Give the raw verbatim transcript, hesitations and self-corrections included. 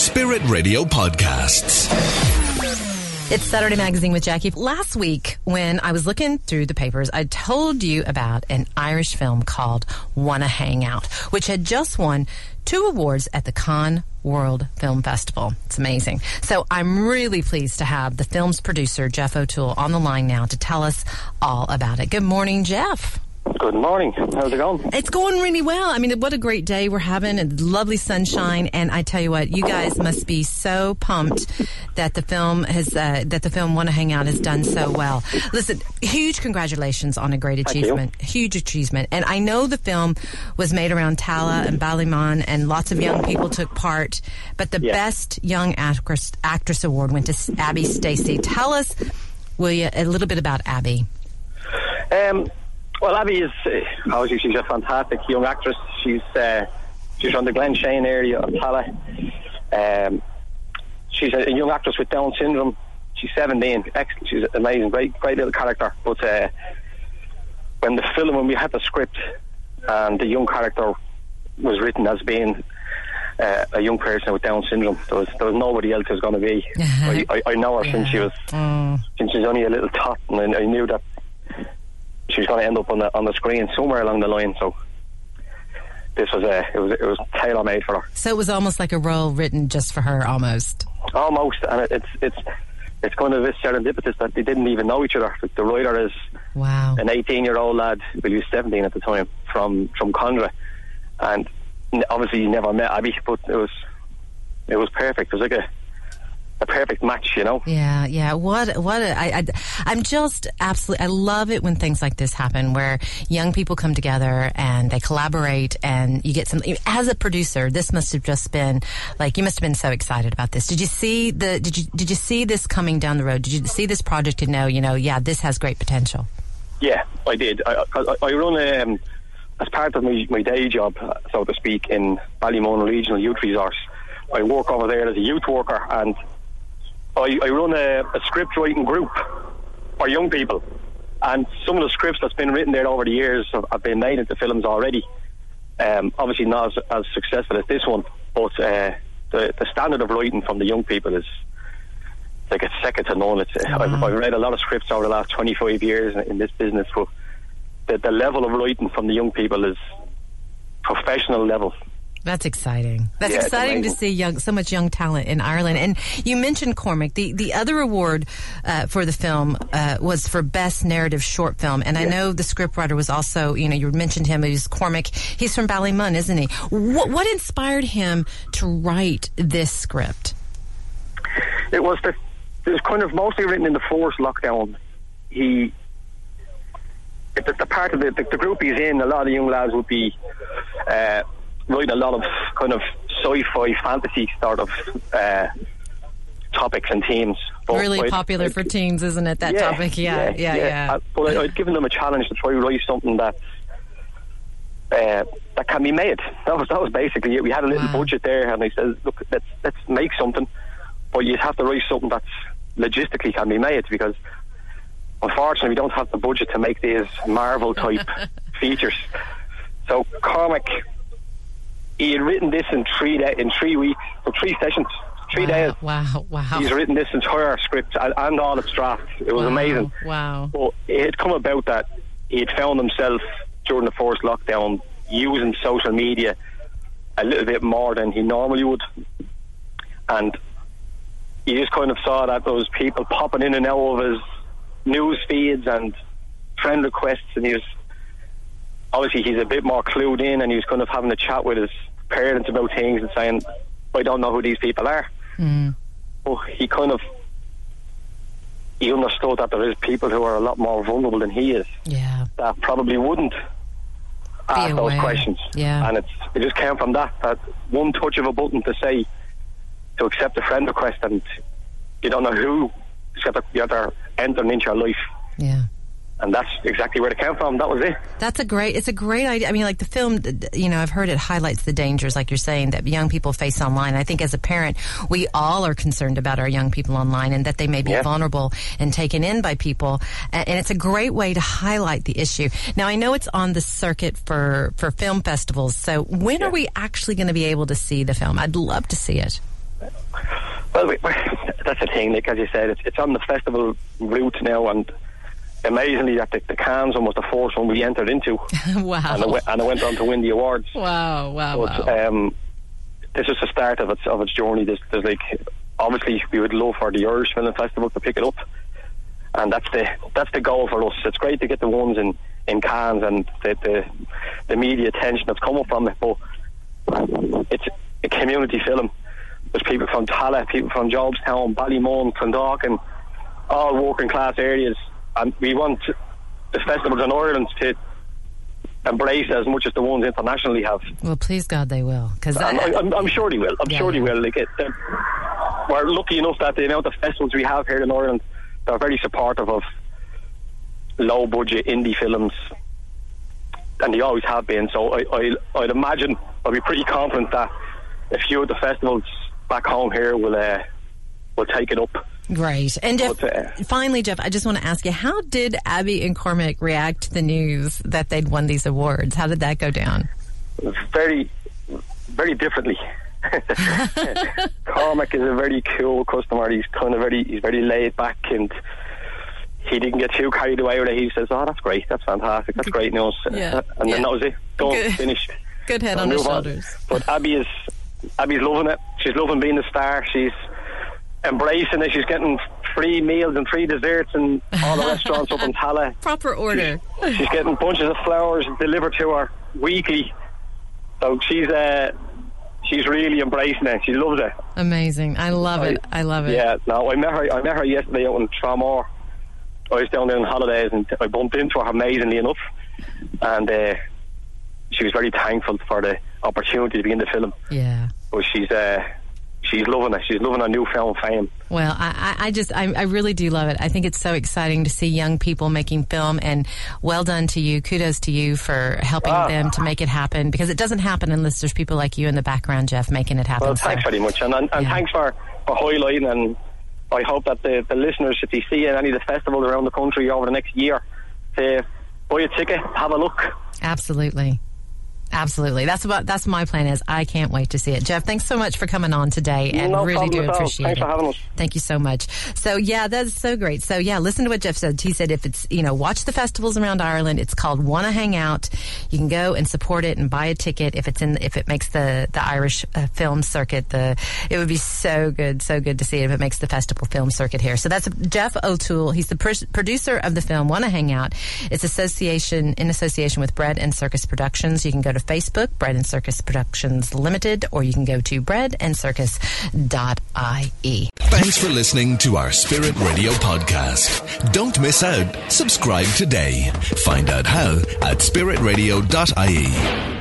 Spirit Radio Podcasts. It's Saturday Magazine with Jackie. Last week, when I was looking through the papers, I told you about an Irish film called Wanna Hang Out, which had just won two awards at the Cannes World Film Festival. It's amazing. So I'm really pleased to have the film's producer, Jeff O'Toole, on the line now to tell us all about it. Good morning, Jeff. Good morning. How's it going? It's going really well. I mean, what a great day we're having, and lovely sunshine. And I tell you what, you guys must be so pumped that the film has, uh, that the film Wanna Hang Out has done so well. Listen, huge congratulations on a great achievement. Huge achievement. And I know the film was made around Tala and Ballymun, and lots of young people took part. But the yeah. Best Young Actress, Actress Award went to Abby Stacey. Tell us, will you, a little bit about Abby? Um. Well, Abby is uh, obviously she's a fantastic young actress. She's uh, she's from the Glen Shane area of Tala. Um, she's a, a young actress with Down syndrome. She's seventeen. Excellent. She's amazing. Great, great little character. But uh, when the film, when we had the script, and the young character was written as being uh, a young person with Down syndrome, there was there was nobody else who was going to be. I, I, I know her yeah. since she was mm. since she was only a little tot, and I, I knew that she was going to end up on the on the screen somewhere along the line. So this was a it was it was tailor made for her. So it was almost like a role written just for her, almost. Almost, and it, it's it's it's kind of a serendipitous that they didn't even know each other. The writer is wow an eighteen-year-old lad, well, he was seventeen at the time, from from Condra, and obviously he never met Abby, but it was it was perfect. It was like a. A perfect match, you know. Yeah, yeah. What, what? A, I, I, I'm just absolutely. I love it when things like this happen, where young people come together and they collaborate, and you get some. As a producer, this must have just been like you must have been so excited about this. Did you see the? Did you did you see this coming down the road? Did you see this project and know, you know, yeah, this has great potential? Yeah, I did. I, I, I run um, as part of my, my day job, so to speak, in Ballymun Regional Youth Resource. I work over there as a youth worker, and I, I run a, a script writing group for young people, and some of the scripts that's been written there over the years have, have been made into films already. Um, obviously not as, as successful as this one, but uh, the, the standard of writing from the young people is like it's second to none. It's, wow. I've, I've read a lot of scripts over the last twenty-five years in, in this business, but the, the level of writing from the young people is professional level. That's exciting. That's yeah, exciting to see young, so much young talent in Ireland. And you mentioned Cormac. The the other award uh, for the film uh, was for Best Narrative Short Film. And yeah. I know the scriptwriter was also, you know, you mentioned him. He was Cormac. He's from Ballymun, isn't he? What, what inspired him to write this script? It was the it was kind of mostly written in the first lockdown. He the, the part of the, the the group he's in, a lot of the young lads would be. Uh, writing a lot of kind of sci-fi fantasy sort of uh, topics and themes. But really I'd, popular I'd, for teens, isn't it, that yeah, topic? Yeah, yeah, yeah. yeah. Uh, but I'd, I'd given them a challenge to try to write something that uh, that can be made. That was that was basically it. We had a little wow. budget there, and I said, look, let's let's make something, but you have to write something that's logistically can be made, because unfortunately we don't have the budget to make these Marvel type features. So Cormac, he had written this in three day, in three weeks, so three sessions, three wow, days. Wow, wow. He's written this entire script and, and all its drafts. It was wow, amazing. Wow. But it had come about that he had found himself during the first lockdown using social media a little bit more than he normally would. And he just kind of saw that there was people popping in and out of his news feeds and friend requests, and he was obviously he's a bit more clued in, and he was kind of having a chat with his parents about things and saying, I don't know who these people are. Mm. But he kind of he understood that there is people who are a lot more vulnerable than he is, yeah, that probably wouldn't ask those questions. Yeah. And it's it just came from that that one touch of a button to say to accept a friend request, and you don't know who except that you're entering into your life. Yeah. And that's exactly where it came from. That was it. That's a great, it's a great idea. I mean, like the film, you know, I've heard it highlights the dangers, like you're saying, that young people face online. I think as a parent, we all are concerned about our young people online, and that they may be yeah. vulnerable and taken in by people. And it's a great way to highlight the issue. Now, I know it's on the circuit for, for film festivals. So when yeah. are we actually going to be able to see the film? I'd love to see it. Well, we, that's the thing, like as you said, it's, it's on the festival route now, and amazingly that the, the Cannes one was the first one we entered into. Wow. And it, went, and it went on to win the awards. Wow, wow, but, wow. Um, this is the start of its of its journey. There's, there's like, obviously we would love for the Irish Film Festival to pick it up, and that's the that's the goal for us. It's great to get the ones in, in Cannes and the, the the media attention that's coming from it, but it's a community film. There's people from Tallaght, people from Jobstown, Ballymun, Clondalkin, all working class areas, and we want the festivals in Ireland to embrace as much as the ones internationally have. Well, please God they will, because I'm, I'm, I'm sure they will. I'm yeah, sure they yeah. will. Like it, we're lucky enough that the amount of festivals we have here in Ireland, they're very supportive of low budget indie films, and they always have been. So I, I, I'd imagine, I'd be pretty confident that a few of the festivals back home here will uh, will take it up. Great. And Jeff, But, uh, finally, Jeff, I just want to ask you, how did Abby and Cormac react to the news that they'd won these awards? How did that go down? Very, very differently. Cormac is a very cool customer. He's kind of very, he's very laid back, and he didn't get too carried away with it. He says, "Oh, that's great. That's fantastic. That's great news." Yeah. And yeah. then that was it. Done. Good. Finished. Good head I'll on his move shoulders. But Abby is, Abby's loving it. She's loving being the star. She's embracing it. She's getting free meals and free desserts in all the restaurants up in Tallaght. Proper order. She's, she's getting bunches of flowers delivered to her weekly. So she's uh, she's really embracing it. She loves it. Amazing. I love I, it. I love it. Yeah. No, I met her. I met her yesterday out in Tramore. I was down there on holidays, and I bumped into her amazingly enough, and uh, she was very thankful for the opportunity to be in the film. Yeah. But she's uh, she's loving it. She's loving her newfound fame. Well, I, I just, I, I really do love it. I think it's so exciting to see young people making film, and well done to you. Kudos to you for helping Ah. them to make it happen, because it doesn't happen unless there's people like you in the background, Jeff, making it happen. Well, So- thanks very much, and and, and Yeah. thanks for, for highlighting. And I hope that the, the listeners, if they see any of the festivals around the country over the next year, to buy a ticket, have a look. Absolutely. Absolutely. That's what that's my plan is. I can't wait to see it. Jeff, thanks so much for coming on today, and No really do problem at all. appreciate Thanks it. for having us. Thank you so much. So yeah, that's so great. So yeah, listen to what Jeff said. He said if it's, you know, watch the festivals around Ireland. It's called Wanna Hang Out. You can go and support it and buy a ticket if it's in if it makes the the Irish uh, film circuit. The it would be so good, so good to see it if it makes the festival film circuit here. So that's Jeff O'Toole. He's the pr- producer of the film Wanna Hang Out. It's association in association with Bread and Circus Productions. You can go to Facebook, Bread and Circus Productions Limited, or you can go to bread and circus dot I E. Thanks for listening to our Spirit Radio podcast. Don't miss out. Subscribe today. Find out how at spirit radio dot I E.